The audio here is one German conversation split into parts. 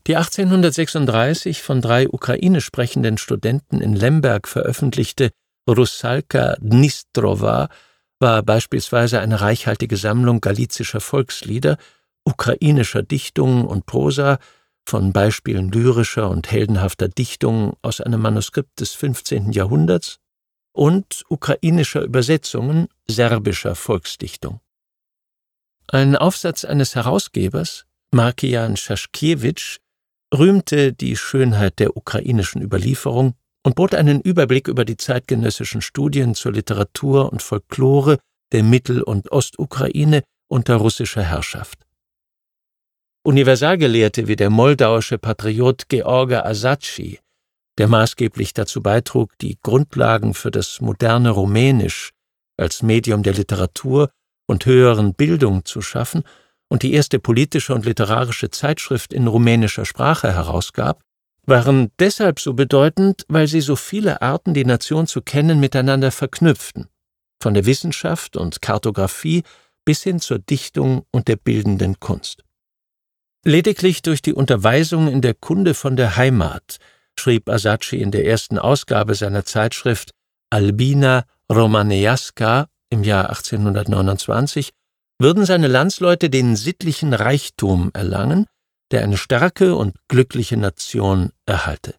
Die 1836 von 3 ukrainisch sprechenden Studenten in Lemberg veröffentlichte Russalka Dnistrova war beispielsweise eine reichhaltige Sammlung galizischer Volkslieder, ukrainischer Dichtungen und Prosa, von Beispielen lyrischer und heldenhafter Dichtungen aus einem Manuskript des 15. Jahrhunderts und ukrainischer Übersetzungen serbischer Volksdichtung. Ein Aufsatz eines Herausgebers, Markian Schaschkiewicz, rühmte die Schönheit der ukrainischen Überlieferung und bot einen Überblick über die zeitgenössischen Studien zur Literatur und Folklore der Mittel- und Ostukraine unter russischer Herrschaft. Universalgelehrte wie der moldauische Patriot George Asatschi, der maßgeblich dazu beitrug, die Grundlagen für das moderne Rumänisch als Medium der Literatur und höheren Bildung zu schaffen und die erste politische und literarische Zeitschrift in rumänischer Sprache herausgab, waren deshalb so bedeutend, weil sie so viele Arten, die Nation zu kennen, miteinander verknüpften, von der Wissenschaft und Kartographie bis hin zur Dichtung und der bildenden Kunst. Lediglich durch die Unterweisung in der Kunde von der Heimat, schrieb Asatschi in der ersten Ausgabe seiner Zeitschrift Albina Romanejaska im Jahr 1829, würden seine Landsleute den sittlichen Reichtum erlangen, der eine starke und glückliche Nation erhalte.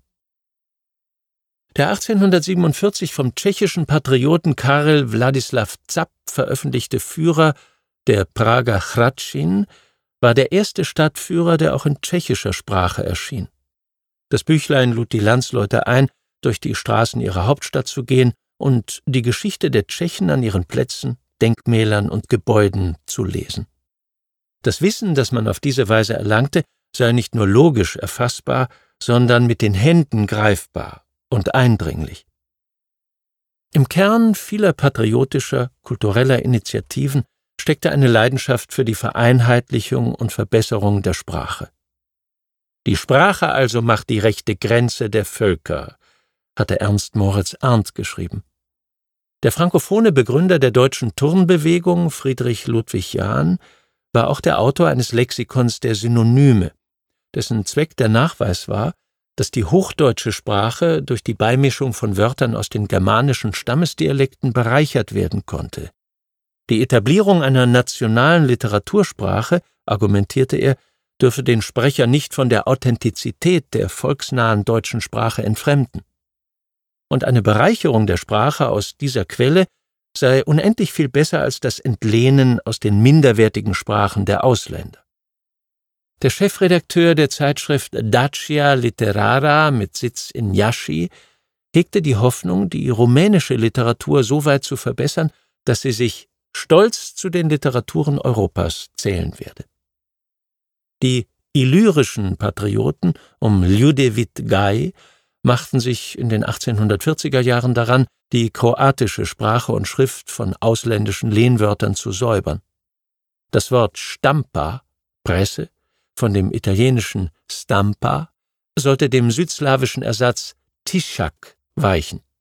Der 1847 vom tschechischen Patrioten Karel Wladislav Zapp veröffentlichte Führer, der Prager Hradschin, war der erste Stadtführer, der auch in tschechischer Sprache erschien. Das Büchlein lud die Landsleute ein, durch die Straßen ihrer Hauptstadt zu gehen und die Geschichte der Tschechen an ihren Plätzen, Denkmälern und Gebäuden zu lesen. Das Wissen, das man auf diese Weise erlangte, sei nicht nur logisch erfassbar, sondern mit den Händen greifbar und eindringlich. Im Kern vieler patriotischer, kultureller Initiativen steckte eine Leidenschaft für die Vereinheitlichung und Verbesserung der Sprache. Die Sprache also macht die rechte Grenze der Völker, hatte Ernst Moritz Arndt geschrieben. Der frankophone Begründer der deutschen Turnbewegung, Friedrich Ludwig Jahn, war auch der Autor eines Lexikons der Synonyme, dessen Zweck der Nachweis war, dass die hochdeutsche Sprache durch die Beimischung von Wörtern aus den germanischen Stammesdialekten bereichert werden konnte. Die Etablierung einer nationalen Literatursprache, argumentierte er, dürfe den Sprecher nicht von der Authentizität der volksnahen deutschen Sprache entfremden. Und eine Bereicherung der Sprache aus dieser Quelle sei unendlich viel besser als das Entlehnen aus den minderwertigen Sprachen der Ausländer. Der Chefredakteur der Zeitschrift Dacia Literara mit Sitz in Iași hegte die Hoffnung, die rumänische Literatur so weit zu verbessern, dass sie sich stolz zu den Literaturen Europas zählen werde. Die illyrischen Patrioten um Ljudevit Gaj machten sich in den 1840er Jahren daran, die kroatische Sprache und Schrift von ausländischen Lehnwörtern zu säubern. Das Wort Stampa, Presse, von dem italienischen Stampa, sollte dem südslawischen Ersatz Tischak weichen.